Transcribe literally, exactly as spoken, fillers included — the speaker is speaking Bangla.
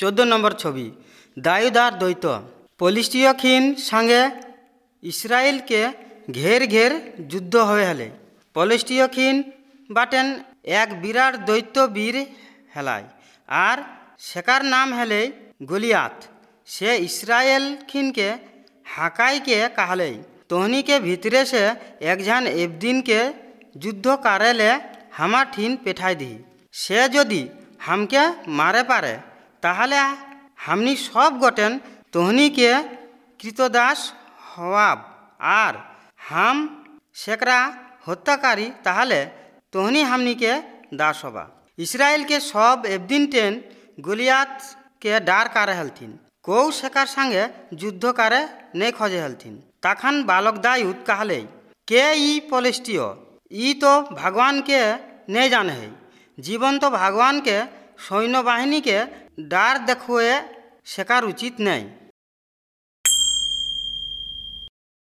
চোদ্দ নম্বর ছবি দায়ুদার দ্বৈত। পলিস্টীয় খিন সঙ্গে ইসরায়েলকে ঘের ঘের যুদ্ধ হয়ে হেলে। পলিস্টীয় খিন বাটেন এক বিরাট দৈত্য বীর হেলায়, আর সেকার নাম হেলে গলিয়াত। সে ইসরায়েল খিনকে হাকাইকে কাহলেই তহনিকে ভিতরে সে একঝান এবদিনকে যুদ্ধ কারেলে হামা ঠিন পেঠাই দিই। সে যদি হামকে মারে পারে তাহলে হামনি সব গটেন তহনিকে কৃতদাস হওয়াব, আর হাম সেকরা হত্যাকারী তাহলে তহনি হামনিকে দাস হবা। ইসরায়েলকে সব এবদিন টেন গলিয়াতকে ডার কারে হেলথিন, কৌ সেকার সঙ্গে যুদ্ধ কারে নেই খোঁজে হেলথিন। তখন বালক দায়ুদ কাহলেই কে ই পলিস্টীয়, ই তো ভগवानকে নেই জানে है। জীবন তো ভগवानকে সৈন্যবাহিনীকে ডার দেখুয়ে শেখার উচিত নেই।